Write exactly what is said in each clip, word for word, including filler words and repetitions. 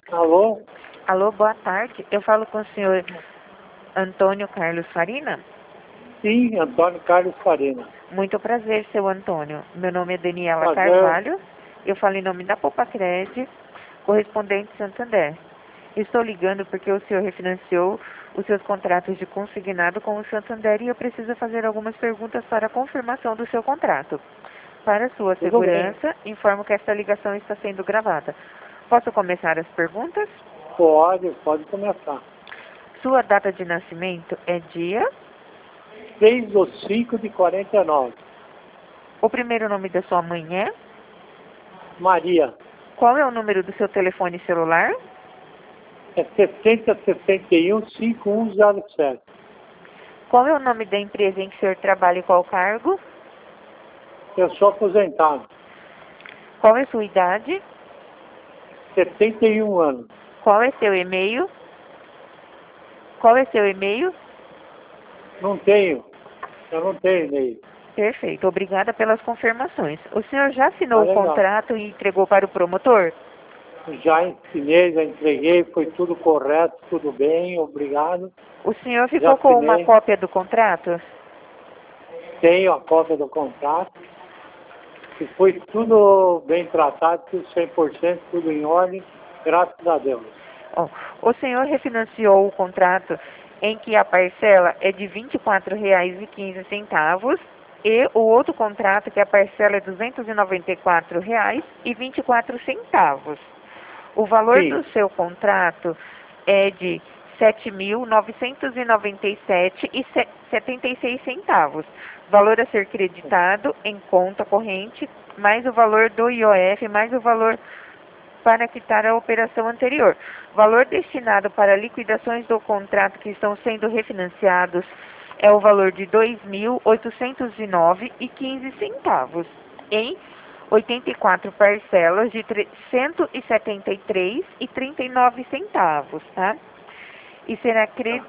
Alô? Alô, boa tarde. Eu falo com o senhor Antônio Carlos Farina? Sim, Antônio Carlos Farina. Muito prazer, seu Antônio. Meu nome é Daniela Prazer. Carvalho. Eu falo em nome da Popacred, correspondente Santander. Estou ligando porque o senhor refinanciou os seus contratos de consignado com o Santander e eu preciso fazer algumas perguntas para a confirmação do seu contrato. Para sua Tudo segurança, informo que esta ligação está sendo gravada. Posso começar as perguntas? Pode, pode começar. Sua data de nascimento é dia? seis de cinco de quarenta e nove. O primeiro nome da sua mãe é? Maria. Qual é o número do seu telefone celular? É sessenta sessenta e um cinquenta e um zero sete. Qual é o nome da empresa em que o senhor trabalha e qual cargo? Eu sou aposentado. Qual é sua idade? setenta e um anos. Qual é seu e-mail? Qual é seu e-mail? Não tenho. Eu não tenho e-mail. Perfeito. Obrigada pelas confirmações. O senhor já assinou Ah, o legal. contrato e entregou para o promotor? Já ensinei, já entreguei, foi tudo correto, tudo bem, obrigado. O senhor Já ficou com uma assinei. cópia do contrato? Tenho a cópia do contrato. E foi tudo bem tratado, tudo cem por cento, tudo em ordem, graças a Deus. Ó, o senhor refinanciou o contrato em que a parcela é de vinte e quatro reais e quinze centavos e o outro contrato que a parcela é duzentos e noventa e quatro reais e vinte e quatro centavos. O valor Sim. do seu contrato é de sete mil novecentos e noventa e sete reais e setenta e seis centavos. Valor a ser creditado em conta corrente, mais o valor do I O F, mais o valor para quitar a operação anterior. Valor destinado para liquidações do contrato que estão sendo refinanciados é o valor de dois mil oitocentos e nove reais e quinze centavos, em oitenta e quatro parcelas de cento e setenta e três reais e trinta e nove centavos, tá? E será cre...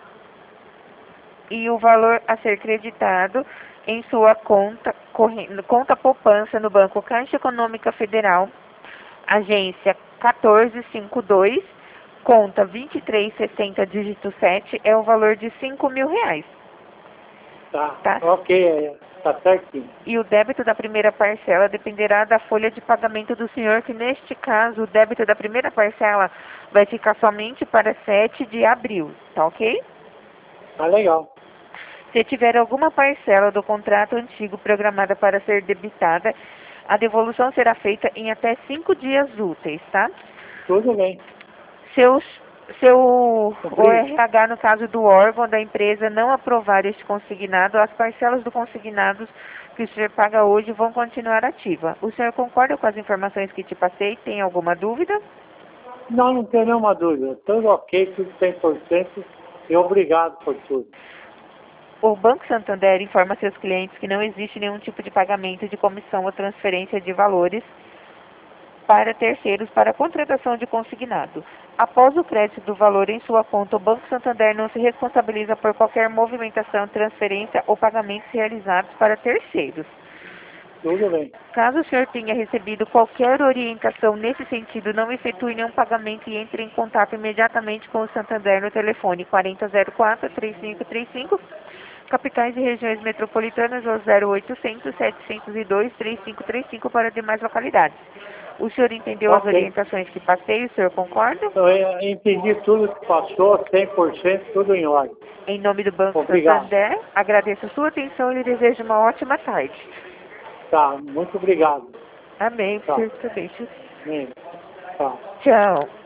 e o valor a ser creditado em sua conta corrente, conta poupança no Banco Caixa Econômica Federal, agência quatorze cinquenta e dois, conta vinte e três sessenta, dígito sete, é o valor de cinco mil reais. Tá, Tá? ok, é, tá certinho. E o débito da primeira parcela dependerá da folha de pagamento do senhor, que neste caso o débito da primeira parcela vai ficar somente para sete de abril, tá ok? Tá legal. Se tiver alguma parcela do contrato antigo programada para ser debitada, a devolução será feita em até cinco dias úteis, tá? Tudo bem. Seus, seu o Obrigado. R H, no caso do órgão da empresa, não aprovar este consignado, as parcelas do consignado que o senhor paga hoje vão continuar ativas. O senhor concorda com as informações que te passei? Tem alguma dúvida? Não, não tenho nenhuma dúvida. Tudo ok, tudo cem por cento e obrigado por tudo. O Banco Santander informa seus clientes que não existe nenhum tipo de pagamento de comissão ou transferência de valores para terceiros para contratação de consignado. Após o crédito do valor em sua conta, o Banco Santander não se responsabiliza por qualquer movimentação, transferência ou pagamentos realizados para terceiros. Tudo bem. Caso o senhor tenha recebido qualquer orientação nesse sentido, não efetue nenhum pagamento e entre em contato imediatamente com o Santander no telefone quarenta zero quatro, três cinco três cinco, capitais e regiões metropolitanas ou zero oitocentos, setecentos e dois, três cinco três cinco para demais localidades. O senhor entendeu as Ok. orientações que passei? O senhor concorda? Eu entendi tudo que passou, cem por cento, tudo em ordem. Em nome do Banco Obrigado. Santander, agradeço a sua atenção e lhe desejo uma ótima tarde. Tá, muito obrigado. Amém. Tá. Por isso, deixo. Bem, tá. Tchau.